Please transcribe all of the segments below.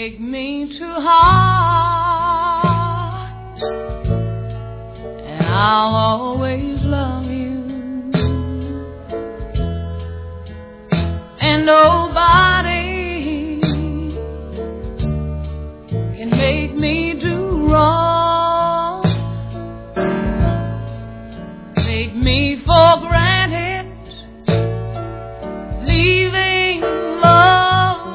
Take me to heart, and I'll always love you. And nobody can make me do wrong, take me for granted, leaving love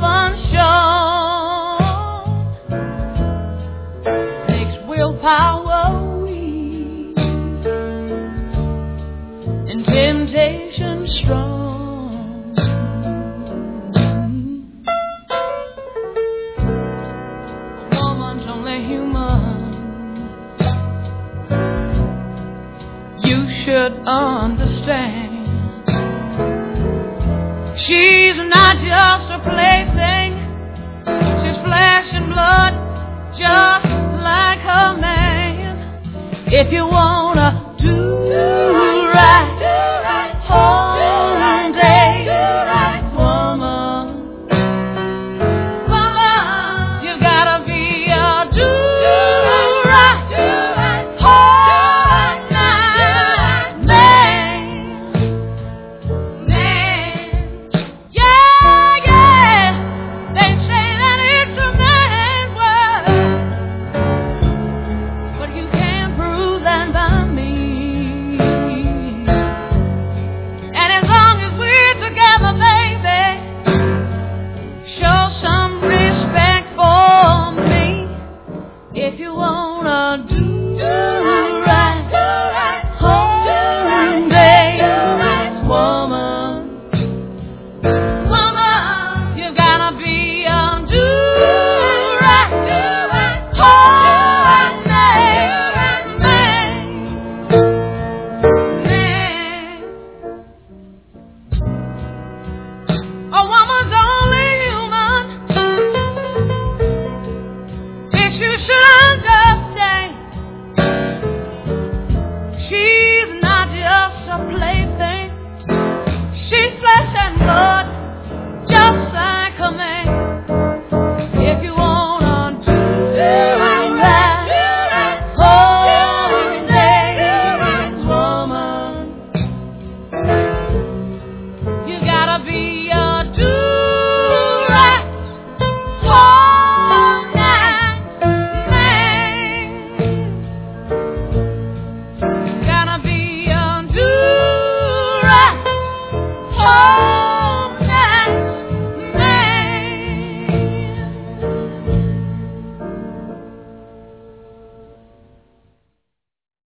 unshown. Makes willpower weak and temptation strong. Woman's only human. You should understand. She's not just a plaything. She's flesh and blood, just like her man. If you wanna do right, home day, woman, you gotta be a do right, whole night man. Yeah, they say that it's a man's world, but you can't prove that by me. And as long as we're together, baby, show some respect for me. If you wanna do right, home day, woman, you gotta be a do right, whole night man. A woman's only human. Yes, you should understand. She's not just a place.